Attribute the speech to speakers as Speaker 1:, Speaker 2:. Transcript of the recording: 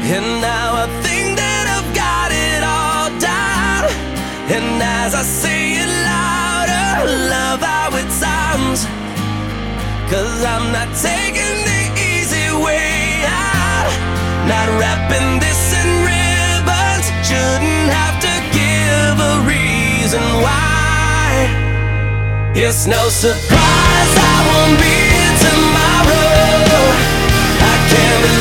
Speaker 1: And now I think that I've got it all down. And as I say it louder, love how it sounds. 'Cause I'm not taking the easy way out. Not wrapping this in ribbons. Shouldn't have to give a reason why. It's no surprise I won't be here tomorrow. I can't